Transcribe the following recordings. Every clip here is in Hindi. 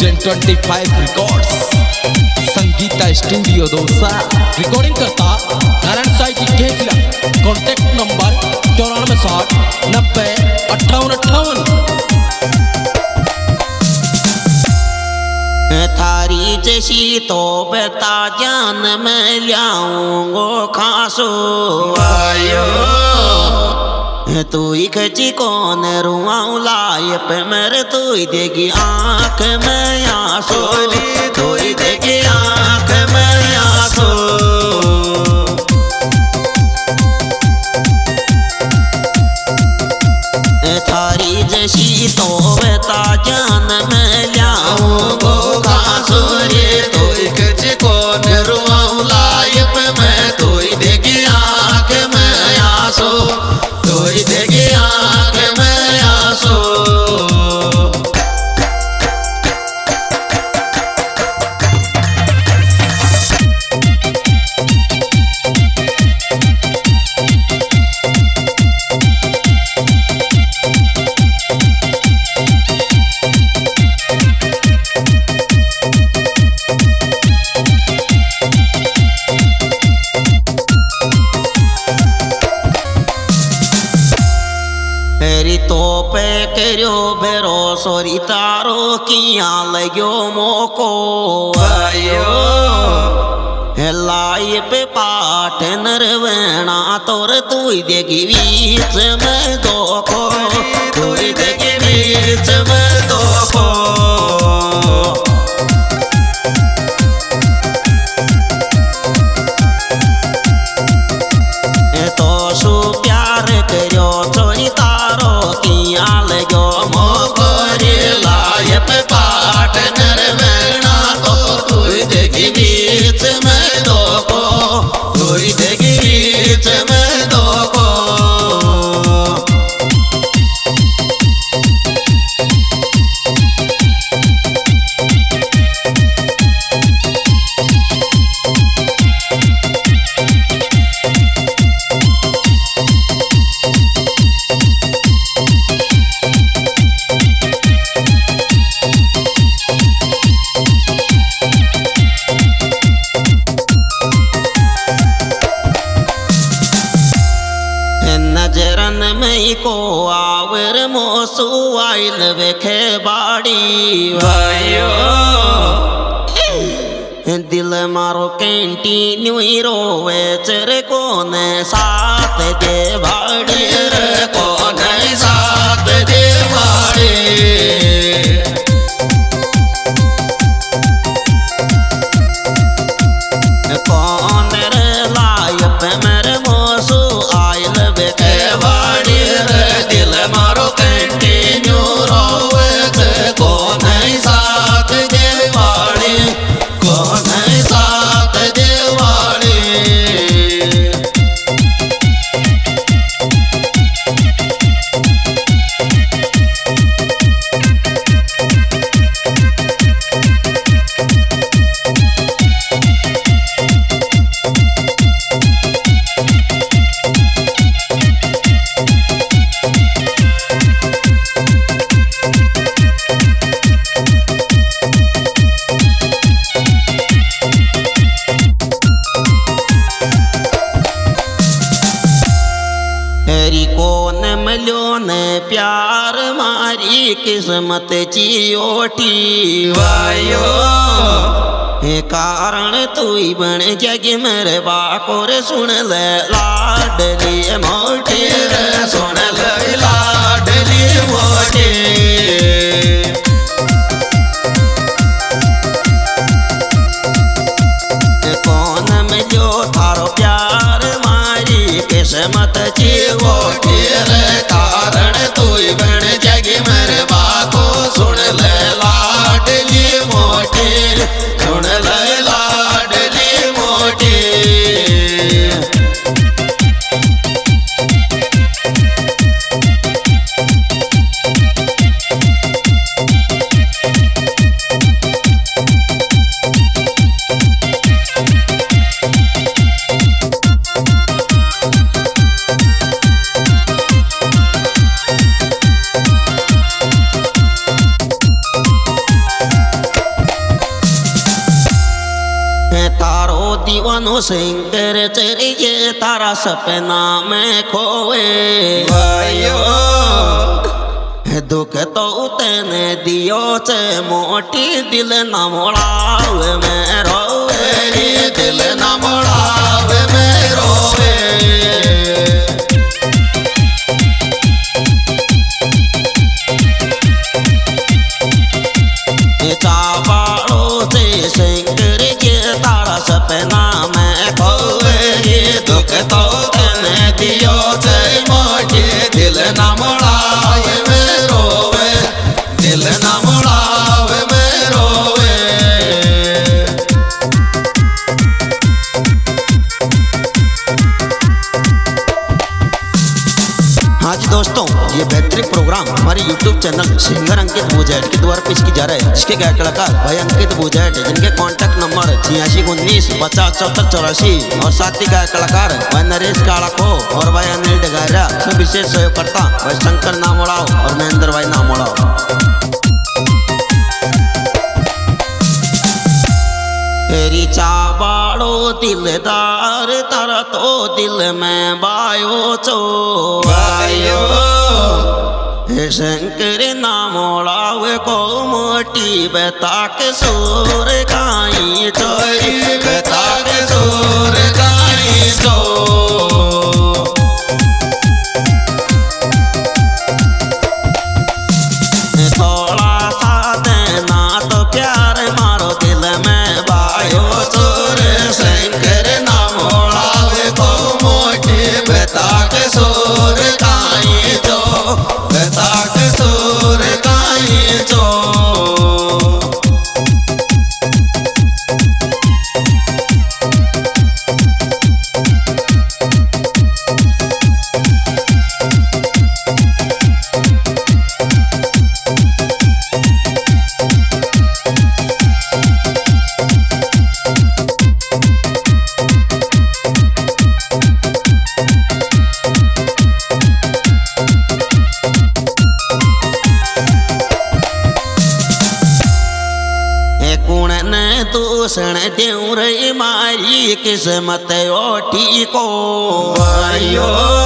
25 रिकॉर्ड्स संगीता स्टूडियो दोसा रिकॉर्डिंग करता नारायण साई जी घेचला। Contact number 9460905858। थारी जैसी तो बता जान मैं लाऊंगो खासो आयो तू ही खची कौन रुआऊं लाए पे मेरे तू ही देगी आँख में आंसू तू ही देगी आँख में आंसू। थारी जैसी तो बता जान मैं लाऊंगो खासो रे तू ही खची कौन रुआऊं लाए पे मैं तू ही देगी आँख में आंसू तोरी देगी आँख में आंसू। तो पे करो भरोसो री तारो किया लगो मोको आयो लाई पे पाठ नरवैना तोर तू ही देगी बीच में दोखो तू ही देगी बीच में दोखो। तो सु प्यार करो छोरी तारो किया लगो मोरी लाए पे पाठ नरवैना तो तू देगी बीच में दोखो तू देगी बीच में दोखो। नजरन में को आवर मोसू आइल वेखे बाड़ी भाइयो दिल मारो कंटिन्यू रोवे चर कोने साथ दे बाड़ी रे कोने साथ दे बाड़ी। कौन रे लायप मेरे मोसू आइल बेखे बाड़ी रे दिल मारो कंटिन्यू रोवे थे कौन साथ दे बाड़ी कौन साथ दे बाड़ी। कौन मिलो ने प्यार मारी किस्मत चियोटी वायो कारण तू ही बन जग मेरे बाकोर सुन ले लाडली मोटी रे सुन ले लाडली मोटी। कौन मिलो थारो प्यार मारी किस्मत चियोटी रे कारण तू ही बन जग मेरे बाको सुन ले लाडली मोटी सुन ले लाडली मोटी। तारो दीवानो शंकर चरिए तारा सपना में खोए भाइयो दुख तो तेने दियो चे मोटी दिल न मोड़ावे में रोवे दिल न मोड़ावे में रोवे चावाड़ो से शंकर के तारा सपना में खोए दुख तो तेने दियो चे मोटी दिल न मोड़ावे में रोवे दिल न मोड़ावे में रोवे। हाँ जी दोस्तों, ये बेहतरीन प्रोग्राम हमारे YouTube चैनल सिंगर अंकित बुजैट के द्वारा पेश की जा रहा है, जिसके गायक कलाकार भाई अंकित बुजैट है, जिनके कॉन्टैक्ट नंबर 8619507484 और साथ ही गायक कलाकार भाई नरेश काड़ाको और भाई अनिल डगारिया सब विशेष सहयोगकर्ता भाई शंकर नामोड़ाव और महेंद्र भाई नामोड़ाव। तेरी चावाड़ो दिलदार तारा तो दिल में बायो चो बायो शंकर नामोड़ावे को मोटी बेता के सोर गाई चोरी बेता के सोर गाई चो थोड़ा सा देना तो प्यार मारो दिल में बायो चोर शंकर नामोड़ावे को मोटी बेता के सोर गाई चो बेता के सोर गाई चो। दूषण देऊ रे मारी किस्मत ओठी को भाइयो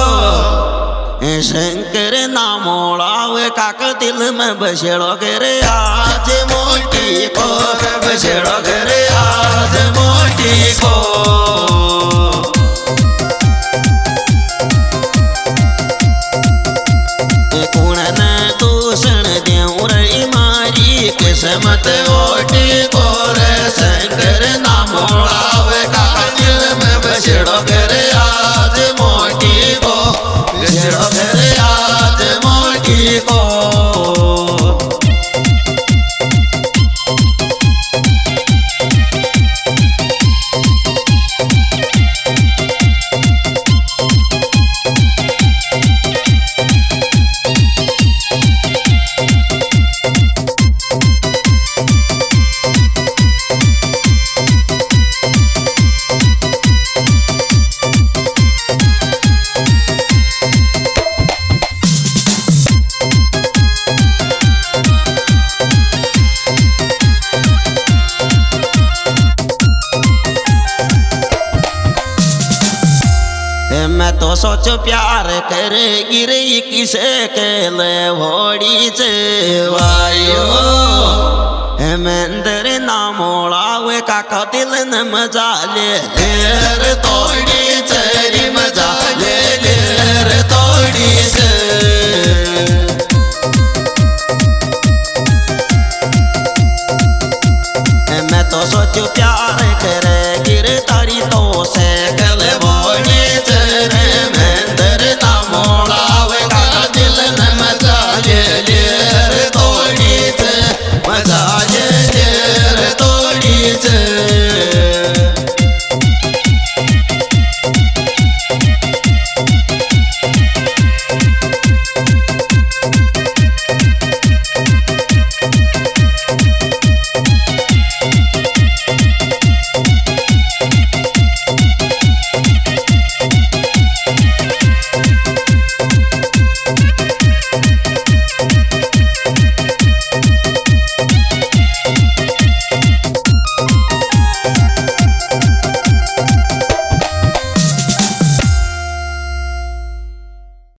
शंकर नामोड़ावे काक दिल में बसेड़ो गे आज मोटी को बसेड़ो गे आज मोटी को कुण दूषण देऊ रे मारी किस्मत ओठी को शंकर नामोड़ावे काका दिल में बसेड़ो गे आज मोटी को बसेड़ो गे आज मोटी को। मैं तो सोच प्यार करेगी रे किसे के ले भोड़ी से वायो हेमेंद्र नामोड़ावे काका दिल न मजा ले तोड़ी चेरी मजा ले